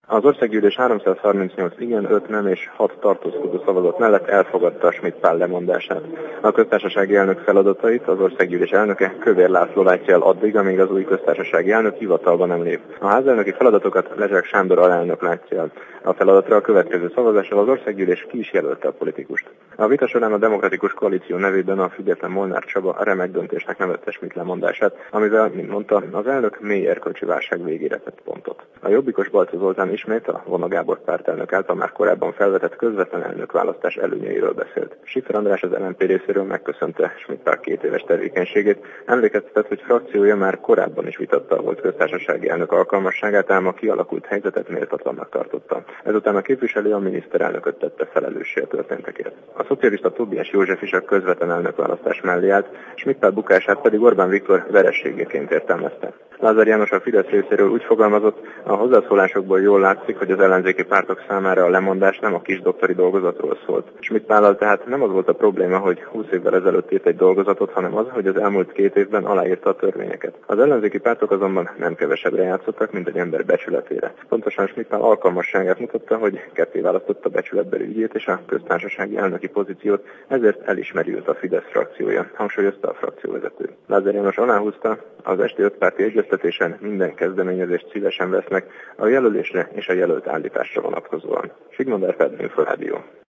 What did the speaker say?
Az országgyűlés 338 igen, 5 nem és 6 tartózkodó szavazat mellett elfogadta Schmidt Pál lemondását. A köztársasági elnök feladatait az országgyűlés elnöke, Kövér László látja el addig, amíg az új köztársasági elnök hivatalba nem lép. A házelnöki feladatokat Lezsák Sándor alelnök látja el. A feladatra a következő szavazással az országgyűlés ki is jelölte a politikust. A vita során a Demokratikus Koalíció nevében a független Molnár Csaba remek döntésnek nevezte Schmidt lemondását, amivel, mint mondta, az elnök mély erkölcsi válság végére tett pontot. A jobbikos Balczó Zoltán ismét a Vona Gábor pártelnök által már korábban felvetett közvetlen elnökválasztás előnyeiről beszélt. Schiffer András az LMP részéről megköszönte Schmidt Pál 2 éves tevékenységét, emlékeztetett, hogy frakciója már korábban is vitatta a volt köztársasági elnök alkalmasságát, ám a kialakult helyzetet méltatlannak tartotta. Ezután a képviselő a miniszterelnököt tette felelőssé a történtekért. A szocialista Tóbiás József is a közvetlen elnökválasztás mellé állt, Schmidt Pál bukását pedig Orbán Viktor vereségéként értelmezte. Lázár János a Fidesz részéről úgy fogalmazott, a hozzászólásokból jól látszik, hogy az ellenzéki pártok számára a lemondás nem a kis doktori dolgozatról szólt. Schmidt Pállal tehát nem az volt a probléma, hogy 20 évvel ezelőtt írt egy dolgozatot, hanem az, hogy az elmúlt 2 évben aláírta a törvényeket. Az ellenzéki pártok azonban nem kevesebbre játszottak, mint egy ember becsületére. Pontosan Schmidt Pál alkalmasságát mutatta, hogy ketté választotta becsületbeli ügyét és a köztársasági elnöki pozíciót, ezért elismeri őt a Fidesz frakciója, hangsúlyozta a frakcióvezető. Lázár János aláhúzta, az esti 5 párti egyeztetésen minden kezdeményezést szívesen vesznek a jelölésre és a jelölt állításra vonatkozóan. Sigmond Erfeld, Inforádió.